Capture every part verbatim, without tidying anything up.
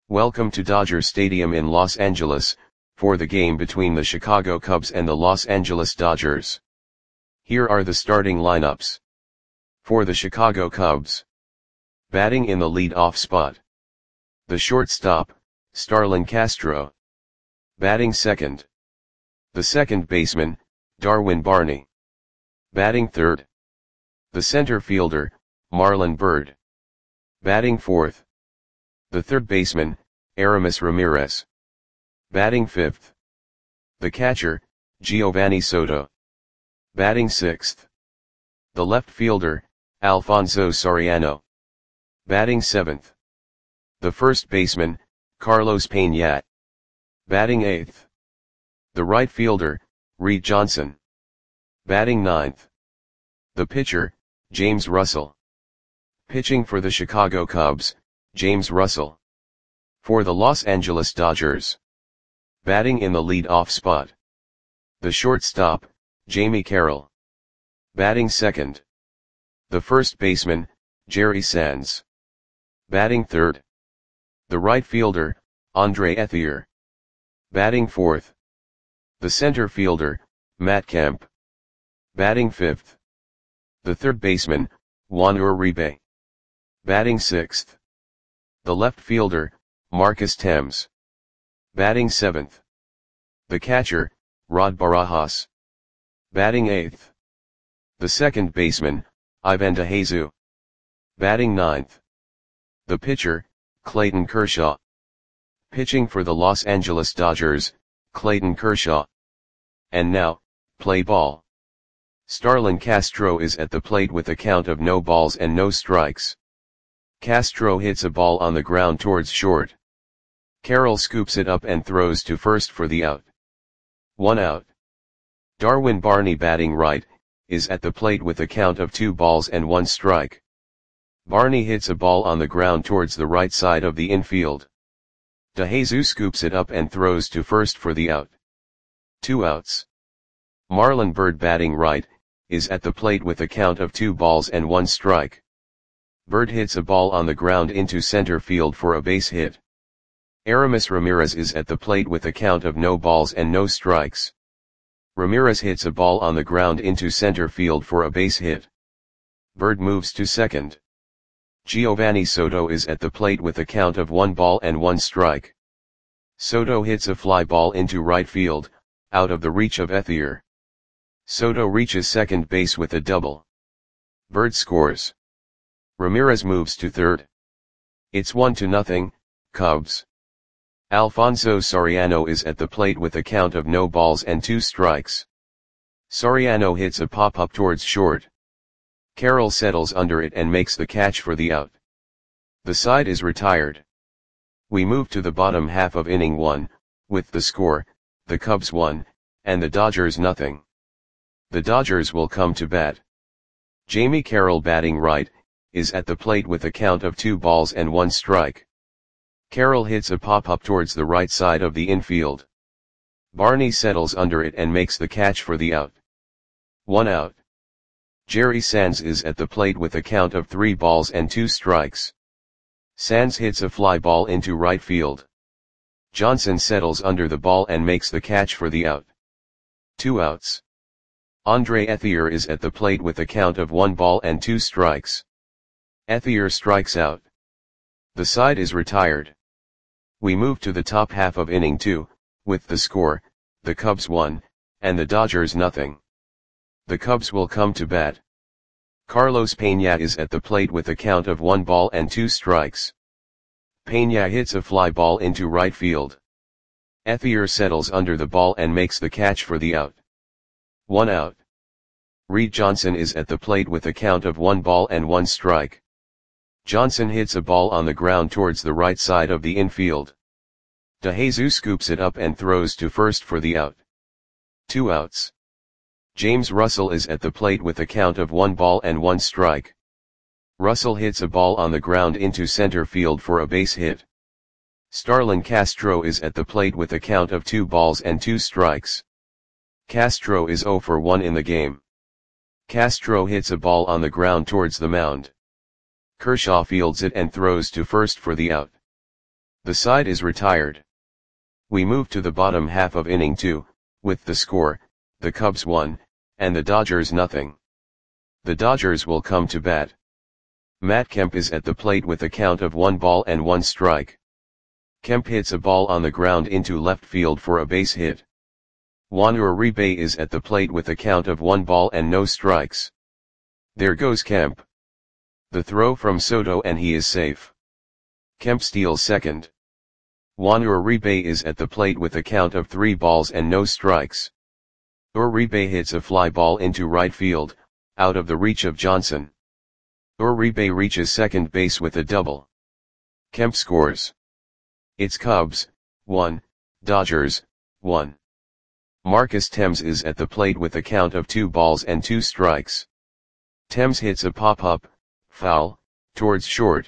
Welcome to Dodger Stadium in Los Angeles, for the game between the Chicago Cubs and the Los Angeles Dodgers. Here are the starting lineups. For the Chicago Cubs. Batting in the lead-off spot. The shortstop, Starlin Castro. Batting second. The second baseman, Darwin Barney. Batting third. The center fielder, Marlon Byrd. Batting fourth. The third baseman, Aramis Ramirez. Batting fifth. The catcher, Giovanni Soto. Batting sixth. The left fielder, Alfonso Soriano. Batting seventh. The first baseman, Carlos Peña. Batting eighth. The right fielder, Reed Johnson. Batting ninth. The pitcher, James Russell. Pitching for the Chicago Cubs, James Russell. For the Los Angeles Dodgers. Batting in the lead-off spot. The shortstop, Jamie Carroll. Batting second. The first baseman, Jerry Sands. Batting third. The right fielder, Andre Ethier. Batting fourth. The center fielder, Matt Kemp. Batting fifth. The third baseman, Juan Uribe. Batting sixth. The left fielder, Marcus Thames. Batting seventh. The catcher, Rod Barajas. Batting eighth. The second baseman, Ivan DeJesus. Batting ninth. The pitcher, Clayton Kershaw. Pitching for the Los Angeles Dodgers, Clayton Kershaw. And now, play ball. Starlin Castro is at the plate with a count of no balls and no strikes. Castro hits a ball on the ground towards short. Carroll scoops it up and throws to first for the out. One out. Darwin Barney, batting right, is at the plate with a count of two balls and one strike. Barney hits a ball on the ground towards the right side of the infield. DeJesus scoops it up and throws to first for the out. Two outs. Marlon Byrd, batting right, is at the plate with a count of two balls and one strike. Byrd hits a ball on the ground into center field for a base hit. Aramis Ramirez is at the plate with a count of no balls and no strikes. Ramirez hits a ball on the ground into center field for a base hit. Byrd moves to second. Giovanni Soto is at the plate with a count of one ball and one strike. Soto hits a fly ball into right field, out of the reach of Ethier. Soto reaches second base with a double. Byrd scores. Ramirez moves to third. It's one to nothing, Cubs. Alfonso Soriano is at the plate with a count of no balls and two strikes. Soriano hits a pop-up towards short. Carroll settles under it and makes the catch for the out. The side is retired. We move to the bottom half of inning one, with the score, the Cubs one, and the Dodgers nothing. The Dodgers will come to bat. Jamie Carroll, batting right, is at the plate with a count of two balls and one strike. Carroll hits a pop-up towards the right side of the infield. Barney settles under it and makes the catch for the out. One out. Jerry Sands is at the plate with a count of three balls and two strikes. Sands hits a fly ball into right field. Johnson settles under the ball and makes the catch for the out. Two outs. Andre Ethier is at the plate with a count of one ball and two strikes. Ethier strikes out. The side is retired. We move to the top half of inning two, with the score, the Cubs one, and the Dodgers nothing. The Cubs will come to bat. Carlos Peña is at the plate with a count of one ball and two strikes. Peña hits a fly ball into right field. Ethier settles under the ball and makes the catch for the out. One out. Reed Johnson is at the plate with a count of one ball and one strike. Johnson hits a ball on the ground towards the right side of the infield. DeJesus scoops it up and throws to first for the out. Two outs. James Russell is at the plate with a count of one ball and one strike. Russell hits a ball on the ground into center field for a base hit. Starlin Castro is at the plate with a count of two balls and two strikes. Castro is zero for one in the game. Castro hits a ball on the ground towards the mound. Kershaw fields it and throws to first for the out. The side is retired. We move to the bottom half of inning two, with the score, the Cubs one, and the Dodgers nothing. The Dodgers will come to bat. Matt Kemp is at the plate with a count of one ball and one strike. Kemp hits a ball on the ground into left field for a base hit. Juan Uribe is at the plate with a count of one ball and no strikes. There goes Kemp. The throw from Soto and he is safe. Kemp steals second. Juan Uribe is at the plate with a count of three balls and no strikes. Uribe hits a fly ball into right field, out of the reach of Johnson. Uribe reaches second base with a double. Kemp scores. It's Cubs, one, Dodgers, one. Marcus Thames is at the plate with a count of two balls and two strikes. Thames hits a pop-up, foul, towards short.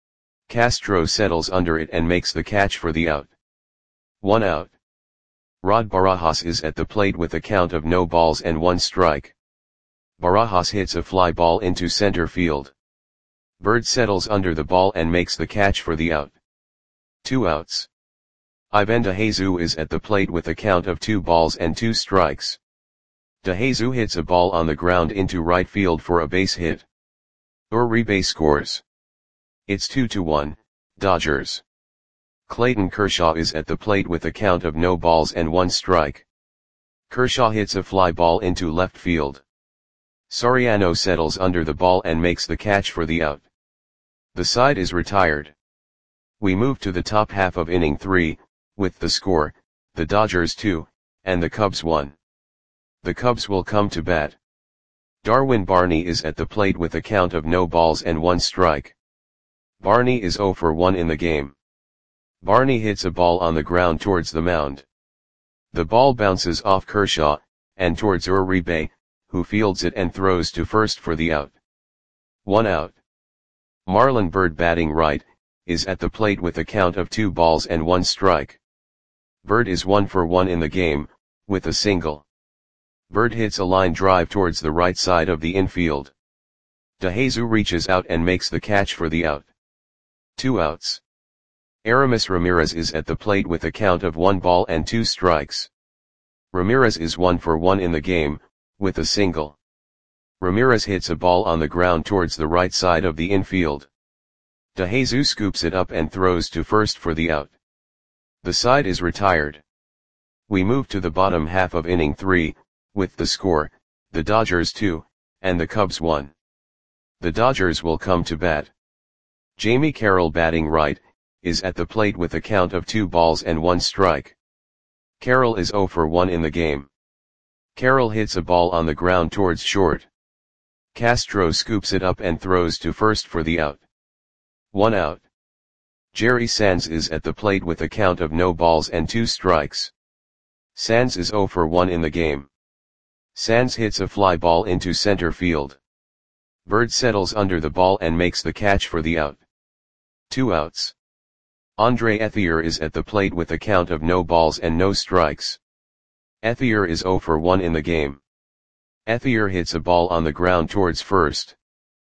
Castro settles under it and makes the catch for the out. One out. Rod Barajas is at the plate with a count of no balls and one strike. Barajas hits a fly ball into center field. Bird settles under the ball and makes the catch for the out. Two outs. Ivan DeJesus is at the plate with a count of two balls and two strikes. DeJesus hits a ball on the ground into right field for a base hit. Uribe scores. It's two to one, Dodgers. Clayton Kershaw is at the plate with a count of no balls and one strike. Kershaw hits a fly ball into left field. Soriano settles under the ball and makes the catch for the out. The side is retired. We move to the top half of inning three, with the score, the Dodgers two, and the Cubs one. The Cubs will come to bat. Darwin Barney is at the plate with a count of no balls and one strike. Barney is oh for one in the game. Barney hits a ball on the ground towards the mound. The ball bounces off Kershaw, and towards Uribe, who fields it and throws to first for the out. One out. Marlon Byrd, batting right, is at the plate with a count of two balls and one strike. Byrd is one for one in the game, with a single. Byrd hits a line drive towards the right side of the infield. DeJesus reaches out and makes the catch for the out. Two outs. Aramis Ramirez is at the plate with a count of one ball and two strikes. Ramirez is one for one in the game, with a single. Ramirez hits a ball on the ground towards the right side of the infield. DeJesus scoops it up and throws to first for the out. The side is retired. We move to the bottom half of inning three, with the score, the Dodgers two, and the Cubs one. The Dodgers will come to bat. Jamie Carroll, batting right, is at the plate with a count of two balls and one strike. Carroll is oh for one in the game. Carroll hits a ball on the ground towards short. Castro scoops it up and throws to first for the out. One out. Jerry Sands is at the plate with a count of no balls and two strikes. Sands is oh for one in the game. Sands hits a fly ball into center field. Byrd settles under the ball and makes the catch for the out. Two outs. Andre Ethier is at the plate with a count of no balls and no strikes. Ethier is oh for one in the game. Ethier hits a ball on the ground towards first.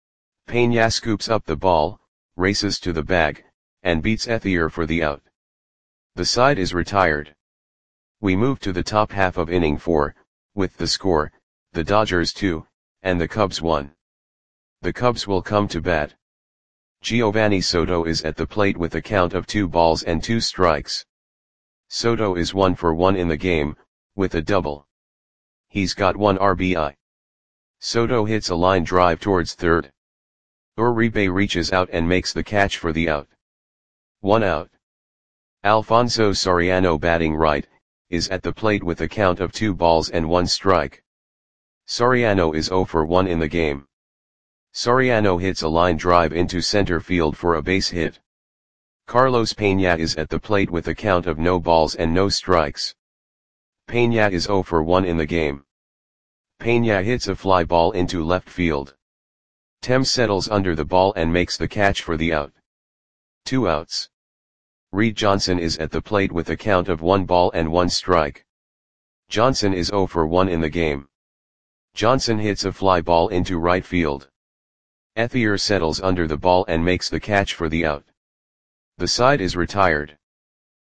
Peña scoops up the ball, races to the bag, and beats Ethier for the out. The side is retired. We move to the top half of inning four, with the score, the Dodgers two, and the Cubs one. The Cubs will come to bat. Giovanni Soto is at the plate with a count of two balls and two strikes. Soto is one for one in the game, with a double. He's got one R B I. Soto hits a line drive towards third. Uribe reaches out and makes the catch for the out. One out. Alfonso Soriano, batting right, is at the plate with a count of two balls and one strike. Soriano is oh for one in the game. Soriano hits a line drive into center field for a base hit. Carlos Peña is at the plate with a count of no balls and no strikes. Peña is oh for one in the game. Peña hits a fly ball into left field. Thames settles under the ball and makes the catch for the out. Two outs. Reed Johnson is at the plate with a count of one ball and one strike. Johnson is oh for one in the game. Johnson hits a fly ball into right field. Ethier settles under the ball and makes the catch for the out. The side is retired.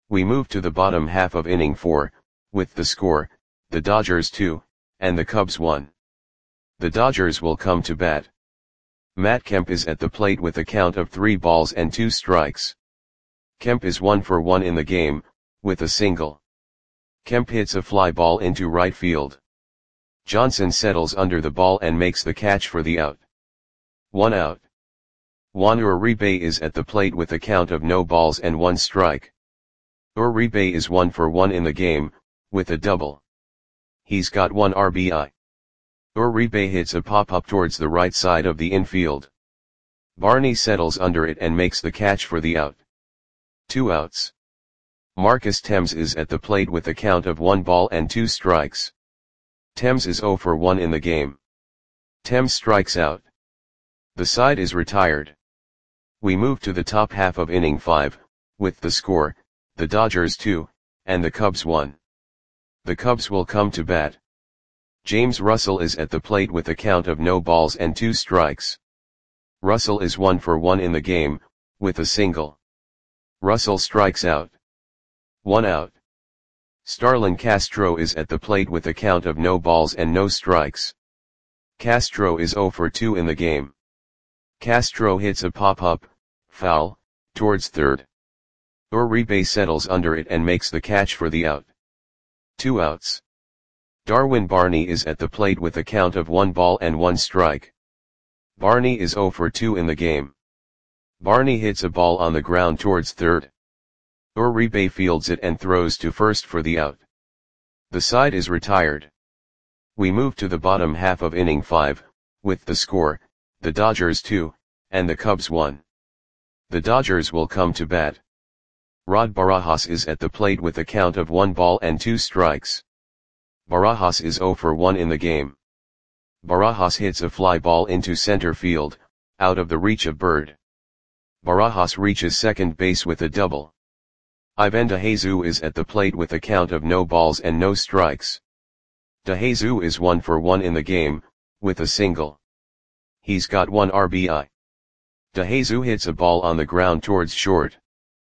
We move to the bottom half of inning four, with the score, the Dodgers two, and the Cubs one. The Dodgers will come to bat. Matt Kemp is at the plate with a count of three balls and two strikes. Kemp is one for one in the game, with a single. Kemp hits a fly ball into right field. Johnson settles under the ball and makes the catch for the out. One out. Juan Uribe is at the plate with a count of no balls and one strike. Uribe is one for one in the game, with a double. He's got one R B I. Uribe hits a pop-up towards the right side of the infield. Barney settles under it and makes the catch for the out. Two outs. Marcus Thames is at the plate with a count of one ball and two strikes. Thames is zero for one in the game. Thames strikes out. The side is retired. We move to the top half of inning five, with the score, the Dodgers two, and the Cubs one. The Cubs will come to bat. James Russell is at the plate with a count of no balls and two strikes. Russell is one for one in the game, with a single. Russell strikes out. One out. Starlin Castro is at the plate with a count of no balls and no strikes. Castro is zero for two in the game. Castro hits a pop-up, foul, towards third. Uribe settles under it and makes the catch for the out. Two outs. Darwin Barney is at the plate with a count of one ball and one strike. Barney is zero for two in the game. Barney hits a ball on the ground towards third. Uribe fields it and throws to first for the out. The side is retired. We move to the bottom half of inning five, with the score, the Dodgers two, and the Cubs one. The Dodgers will come to bat. Rod Barajas is at the plate with a count of one ball and two strikes. Barajas is zero for one in the game. Barajas hits a fly ball into center field, out of the reach of Bird. Barajas reaches second base with a double. Ivan DeJesus is at the plate with a count of no balls and no strikes. DeJesus is one for one in the game, with a single. He's got one R B I. DeJesus hits a ball on the ground towards short.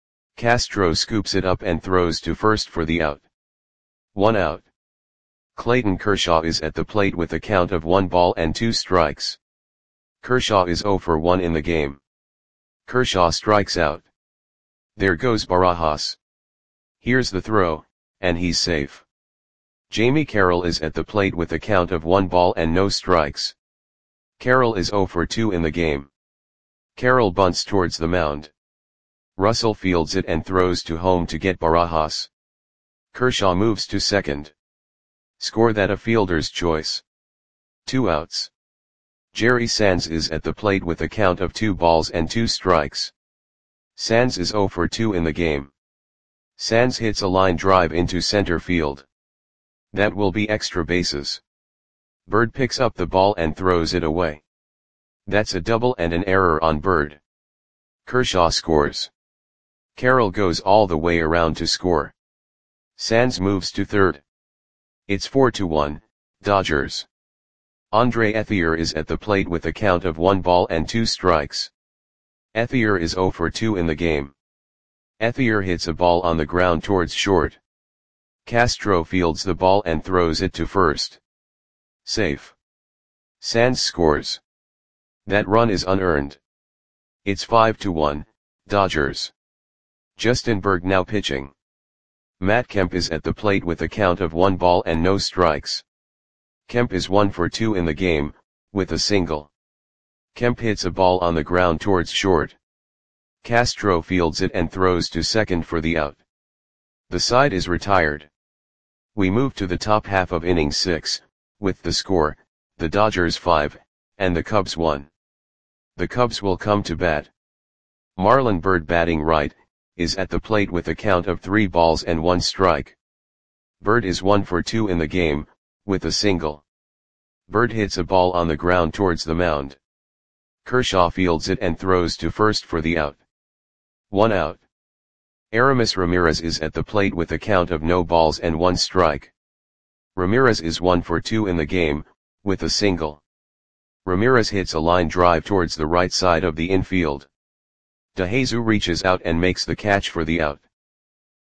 Castro scoops it up and throws to first for the out. One out. Clayton Kershaw is at the plate with a count of one ball and two strikes. Kershaw is zero for one in the game. Kershaw strikes out. There goes Barajas. Here's the throw, and he's safe. Jamie Carroll is at the plate with a count of one ball and no strikes. Carroll is zero for two in the game. Carroll bunts towards the mound. Russell fields it and throws to home to get Barajas. Kershaw moves to second. Score that a fielder's choice. Two outs. Jerry Sands is at the plate with a count of two balls and two strikes. Sands is zero for two in the game. Sands hits a line drive into center field. That will be extra bases. Bird picks up the ball and throws it away. That's a double and an error on Bird. Kershaw scores. Carroll goes all the way around to score. Sands moves to third. It's four to one, Dodgers. Andre Ethier is at the plate with a count of one ball and two strikes. Ethier is zero for two in the game. Ethier hits a ball on the ground towards short. Castro fields the ball and throws it to first. Safe. Sands scores. That run is unearned. It's five to one, Dodgers. Justin Berg now pitching. Matt Kemp is at the plate with a count of one ball and no strikes. Kemp is one for two in the game, with a single. Kemp hits a ball on the ground towards short. Castro fields it and throws to second for the out. The side is retired. We move to the top half of inning six, with the score, the Dodgers five, and the Cubs one. The Cubs will come to bat. Marlon Byrd batting right, is at the plate with a count of three balls and one strike. Byrd is one for two in the game, with a single. Byrd hits a ball on the ground towards the mound. Kershaw fields it and throws to first for the out. One out. Aramis Ramirez is at the plate with a count of no balls and one strike. Ramirez is one for two in the game, with a single. Ramirez hits a line drive towards the right side of the infield. DeJesus reaches out and makes the catch for the out.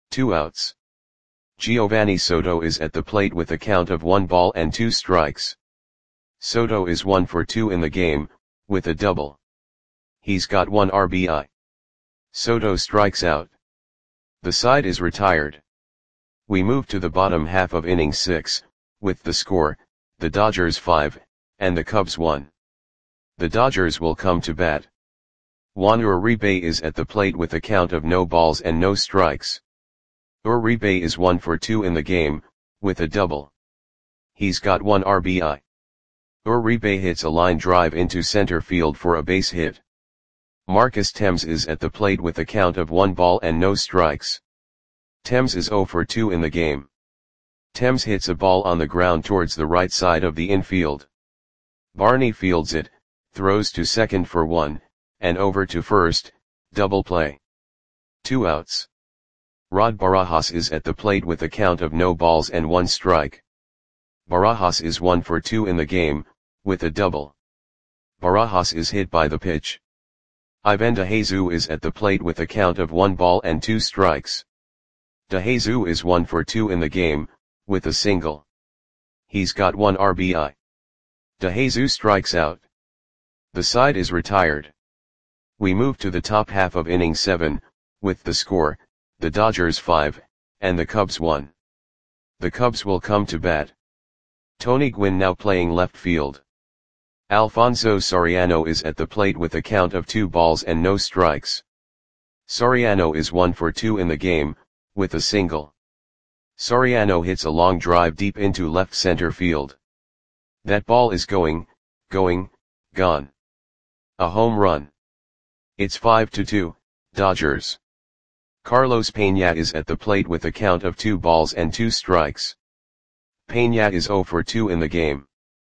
Two outs. Giovanni Soto is at the plate with a count of one ball and two strikes. Soto is one for two in the game, with a double. He's got one R B I. Soto strikes out. The side is retired. We move to the bottom half of inning six, with the score, the Dodgers five, and the Cubs one. The Dodgers will come to bat. Juan Uribe is at the plate with a count of no balls and no strikes. Uribe is one for two in the game, with a double. He's got one R B I. Uribe hits a line drive into center field for a base hit. Marcus Thames is at the plate with a count of one ball and no strikes. Thames is zero for two in the game. Thames hits a ball on the ground towards the right side of the infield. Barney fields it, throws to second for one, and over to first, double play. Two outs. Rod Barajas is at the plate with a count of no balls and one strike. Barajas is one for two in the game, with a double. Barajas is hit by the pitch. Ivan DeJesus is at the plate with a count of one ball and two strikes. DeJesus is one for two in the game, with a single. He's got one R B I. DeJesus strikes out. The side is retired. We move to the top half of inning seven, with the score, the Dodgers five, and the Cubs one. The Cubs will come to bat. Tony Gwynn now playing left field. Alfonso Soriano is at the plate with a count of two balls and no strikes. Soriano is one for two in the game, with a single. Soriano hits a long drive deep into left center field. That ball is going, going, gone. A home run. It's five to two, Dodgers. Carlos Peña is at the plate with a count of two balls and two strikes. Peña is zero for two in the game.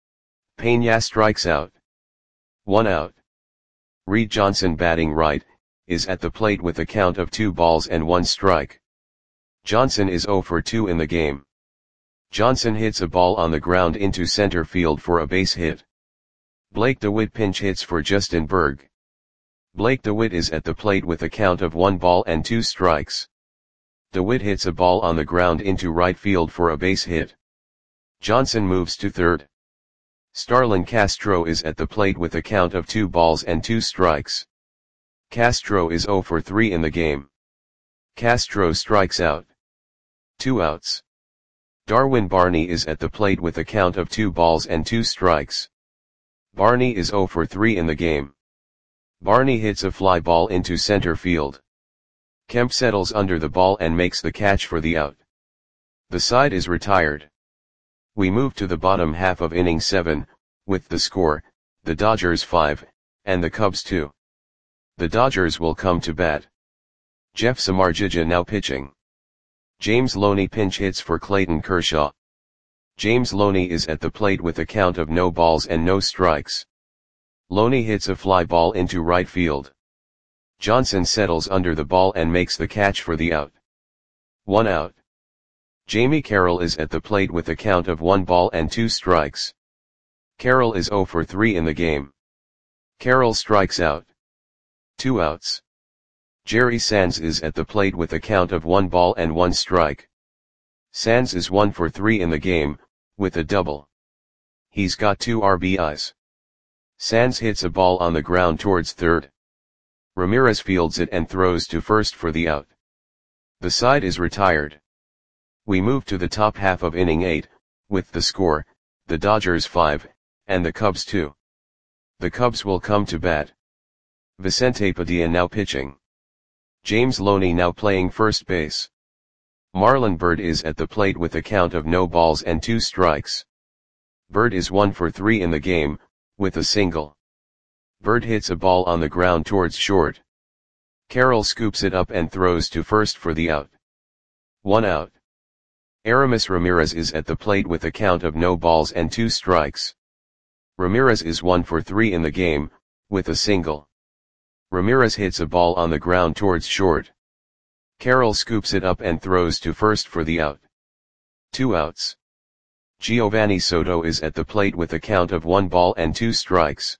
Peña strikes out. One out. Reed Johnson batting right, is at the plate with a count of two balls and one strike. Johnson is zero for two in the game. Johnson hits a ball on the ground into center field for a base hit. Blake DeWitt pinch hits for Justin Berg. Blake DeWitt is at the plate with a count of one ball and two strikes. DeWitt hits a ball on the ground into right field for a base hit. Johnson moves to third. Starlin Castro is at the plate with a count of two balls and two strikes. Castro is zero for three in the game. Castro strikes out. Two outs. Darwin Barney is at the plate with a count of two balls and two strikes. Barney is zero for three in the game. Barney hits a fly ball into center field. Kemp settles under the ball and makes the catch for the out. The side is retired. We move to the bottom half of inning seven, with the score, the Dodgers five, and the Cubs two. The Dodgers will come to bat. Jeff Samardzija now pitching. James Loney pinch hits for Clayton Kershaw. James Loney is at the plate with a count of no balls and no strikes. Loney hits a fly ball into right field. Johnson settles under the ball and makes the catch for the out. One out. Jamie Carroll is at the plate with a count of one ball and two strikes. Carroll is zero for three in the game. Carroll strikes out. Two outs. Jerry Sands is at the plate with a count of one ball and one strike. Sands is one for three in the game, with a double. He's got two R B Is. Sands hits a ball on the ground towards third. Ramirez fields it and throws to first for the out. The side is retired. We move to the top half of inning eight, with the score, the Dodgers five, and the Cubs two. The Cubs will come to bat. Vicente Padilla now pitching. James Loney now playing first base. Marlon Byrd is at the plate with a count of no balls and two strikes. Byrd is one for three in the game, with a single. Byrd hits a ball on the ground towards short. Carroll scoops it up and throws to first for the out. One out. Aramis Ramirez is at the plate with a count of no balls and two strikes. Ramirez is one for three in the game, with a single. Ramirez hits a ball on the ground towards short. Carroll scoops it up and throws to first for the out. Two outs. Giovanni Soto is at the plate with a count of one ball and two strikes.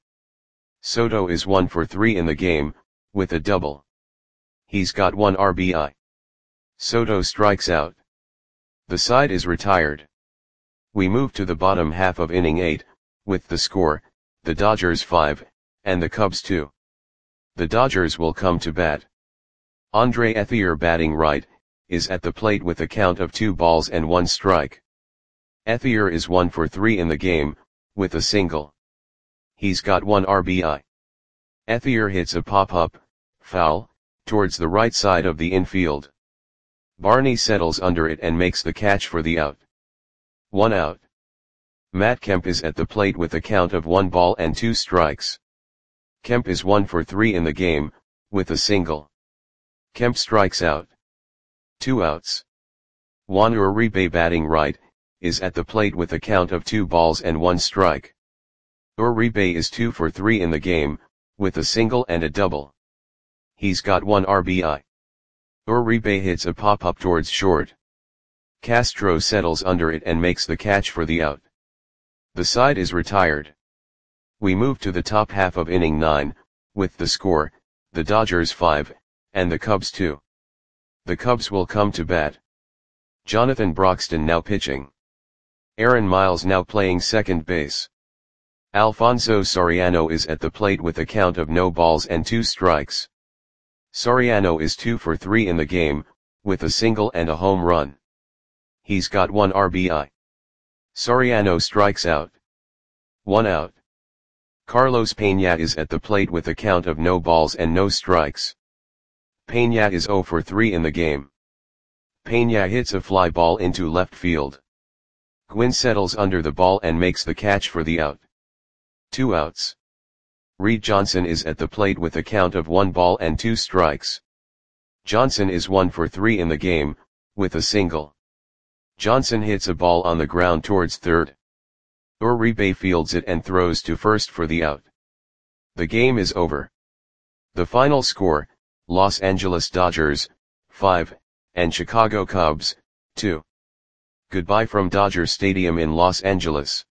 Soto is one for three in the game, with a double. He's got one R B I. Soto strikes out. The side is retired. We move to the bottom half of inning eight, with the score, the Dodgers five, and the Cubs two. The Dodgers will come to bat. Andre Ethier, batting right, is at the plate with a count of two balls and one strike. Ethier is one for three in the game, with a single. He's got one R B I. Ethier hits a pop-up, foul, towards the right side of the infield. Barney settles under it and makes the catch for the out. One out. Matt Kemp is at the plate with a count of one ball and two strikes. Kemp is one for three in the game, with a single. Kemp strikes out. Two outs. Juan Uribe, batting right, is at the plate with a count of two balls and one strike. Uribe is two for three in the game, with a single and a double. He's got one R B I. Uribe hits a pop-up towards short. Castro settles under it and makes the catch for the out. The side is retired. We move to the top half of inning nine, with the score, the Dodgers five, and the Cubs two. The Cubs will come to bat. Jonathan Broxton now pitching. Aaron Miles now playing second base. Alfonso Soriano is at the plate with a count of no balls and two strikes. Soriano is two for three in the game, with a single and a home run. He's got one R B I. Soriano strikes out. One out. Carlos Peña is at the plate with a count of no balls and no strikes. Peña is zero for three in the game. Peña hits a fly ball into left field. Gwynn settles under the ball and makes the catch for the out. Two outs. Reed Johnson is at the plate with a count of one ball and two strikes. Johnson is one for three in the game, with a single. Johnson hits a ball on the ground towards third. Uribe fields it and throws to first for the out. The game is over. The final score, Los Angeles Dodgers, five, and Chicago Cubs, two. Goodbye from Dodger Stadium in Los Angeles.